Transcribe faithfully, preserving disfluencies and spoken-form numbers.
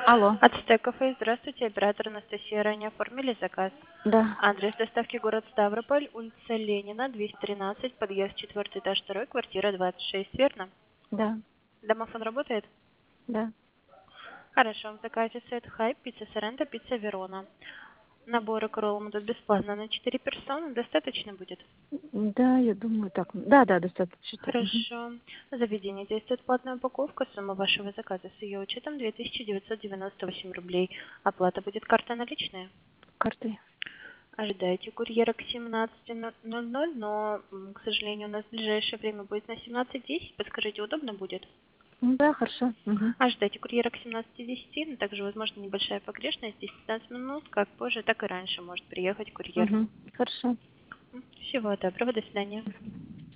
Алло. Ацтек кафе, здравствуйте, оператор Анастасия, ранее оформили заказ. Да, Адрес доставки город Ставрополь, улица Ленина, двести тринадцать, подъезд четвертый этаж второй, квартира двадцать шесть, верно? да, Домофон работает? да. Хорошо, в заказе сет хайп, пицца Соренто, пицца Верона. Наборы к роллам идут бесплатно на четыре персоны, достаточно будет? Да, я думаю, так. Да, да, достаточно. Мгм. Хорошо. В заведении действует платная упаковка. Сумма вашего заказа с ее учетом две тысячи девятьсот девяносто восемь рублей. Оплата будет карта наличная. Картой. Ожидайте курьера к семнадцати ноль ноль, но, м, к сожалению, у нас в ближайшее время будет на семнадцать десять. Подскажите, удобно будет? Ну да, хорошо. Мгм. Ожидайте курьера к семнадцати десяти, но также возможно небольшая погрешность, десять-пятнадцать минут, как позже, так и раньше может приехать курьер. Мгм. Хорошо. М, Всего доброго, до свидания.